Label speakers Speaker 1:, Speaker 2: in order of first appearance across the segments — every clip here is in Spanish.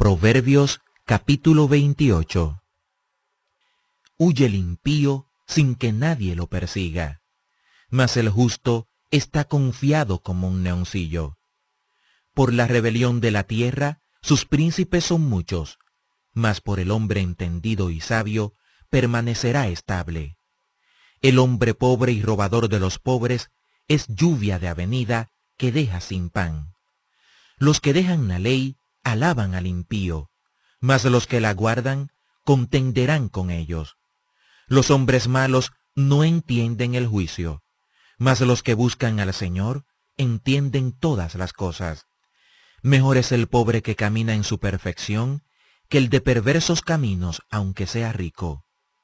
Speaker 1: Proverbios capítulo 28. Huye el impío sin que nadie lo persiga, mas el justo está confiado como un leoncillo. Por la rebelión de la tierra sus príncipes son muchos, mas por el hombre entendido y sabio permanecerá estable. El hombre pobre y robador de los pobres es lluvia de avenida que deja sin pan. Los que dejan la ley alaban al impío, mas los que la guardan contenderán con ellos. Los hombres malos no entienden el juicio, mas los que buscan al Señor entienden todas las cosas. Mejor es el pobre que camina en su perfección que el de perversos caminos, aunque sea rico.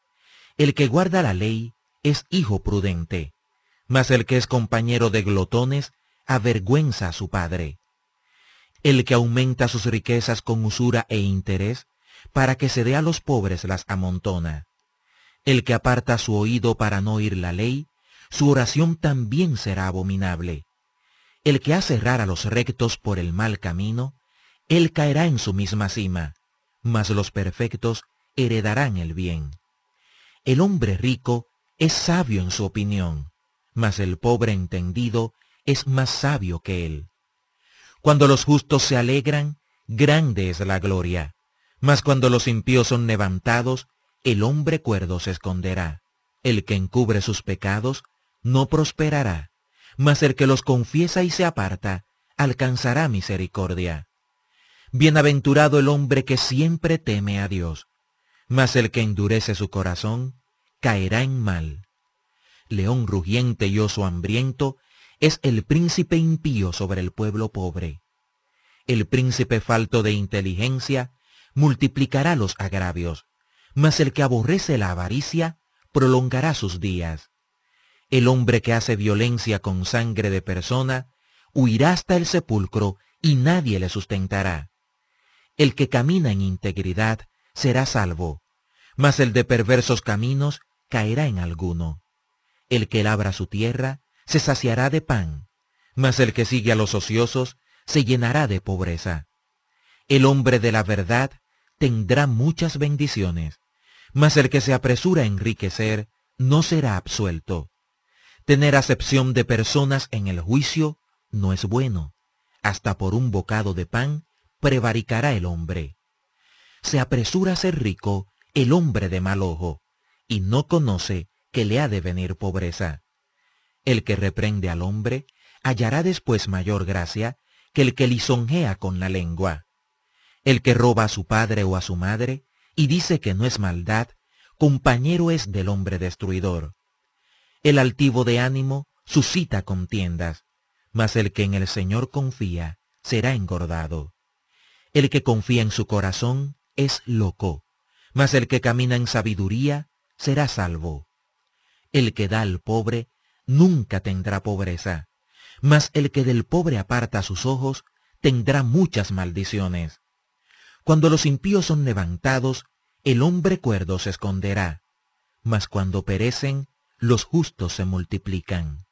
Speaker 1: El que guarda la ley es hijo prudente, mas el que es compañero de glotones avergüenza a su padre. El que aumenta sus riquezas con usura e interés, para que se dé a los pobres las amontona. El que aparta su oído para no oír la ley, su oración también será abominable. El que hace errar a los rectos por el mal camino, él caerá en su misma cima, mas los perfectos heredarán el bien. El hombre rico es sabio en su opinión, mas el pobre entendido es más sabio que él. Cuando los justos se alegran, grande es la gloria, mas cuando los impíos son levantados, el hombre cuerdo se esconderá. El que encubre sus pecados no prosperará, mas el que los confiesa y se aparta, alcanzará misericordia. Bienaventurado el hombre que siempre teme a Dios, mas el que endurece su corazón, caerá en mal. León rugiente y oso hambriento es el príncipe impío sobre el pueblo pobre. El príncipe falto de inteligencia multiplicará los agravios, mas el que aborrece la avaricia prolongará sus días. El hombre que hace violencia con sangre de persona huirá hasta el sepulcro y nadie le sustentará. El que camina en integridad será salvo, mas el de perversos caminos caerá en alguno. El que labra su tierra se saciará de pan, mas el que sigue a los ociosos se llenará de pobreza. El hombre de la verdad tendrá muchas bendiciones, mas el que se apresura a enriquecer no será absuelto. Tener acepción de personas en el juicio no es bueno. Hasta por un bocado de pan prevaricará el hombre. Se apresura a ser rico el hombre de mal ojo, y no conoce que le ha de venir pobreza. El que reprende al hombre hallará después mayor gracia que el que lisonjea con la lengua. El que roba a su padre o a su madre y dice que no es maldad, compañero es del hombre destruidor. El altivo de ánimo suscita contiendas, mas el que en el Señor confía será engordado. El que confía en su corazón es loco, mas el que camina en sabiduría será salvo. El que da al pobre nunca tendrá pobreza, mas el que del pobre aparta sus ojos tendrá muchas maldiciones. Cuando los impíos son levantados, el hombre cuerdo se esconderá, mas cuando perecen, los justos se multiplican.